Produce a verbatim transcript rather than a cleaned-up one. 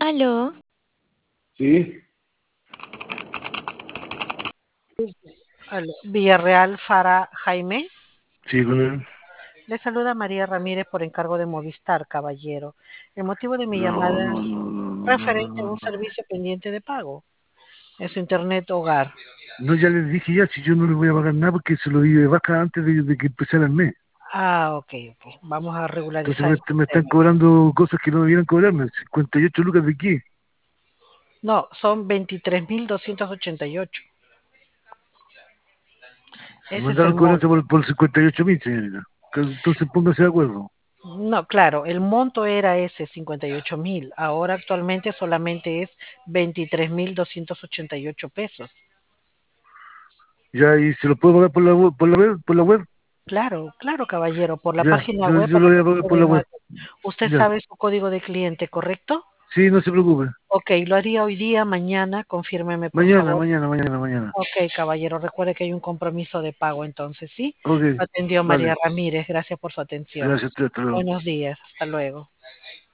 Aló, Sí, Aló, Villarreal, Fara, Jaime. sí, con él. Le saluda María Ramírez por encargo de Movistar, caballero. El motivo de mi No, llamada no, es no, no, no, no, no, referente a no, un no. servicio pendiente de pago. Es su internet hogar. No, ya les dije ya, si yo no les voy a pagar nada porque se lo di de vaca antes de, de que empezara el mes. Ah, ok, ok. Vamos a Entonces regularizar me, el est- me están sistema. cobrando cosas que no debieran cobrarme. ¿cincuenta y ocho lucas de qué? No, son veintitrés mil doscientos ochenta y ocho. Me Ese es el mandaron cobranza monto. por, por cincuenta y ocho mil, señorita. Que- Entonces pónganse de acuerdo. No, claro, el monto era ese, cincuenta y ocho mil. Ahora actualmente solamente es veintitrés mil doscientos ochenta y ocho pesos. Ya, y se lo puedo pagar por la web, por la web, por la web. Claro, claro, caballero, por la Ya, página yo, web yo a lo la voy que a pagar por accede la en web. Apple. Usted Ya. sabe su código de cliente, ¿correcto? Sí, no se preocupe. Ok, lo haría hoy día, mañana, confírmeme por Mañana, favor. mañana, mañana, mañana. Ok, caballero, recuerde que hay un compromiso de pago entonces, ¿sí? Ok, Lo atendió María vale. Ramírez, gracias por su atención. Gracias a usted, hasta luego. Buenos días, hasta luego.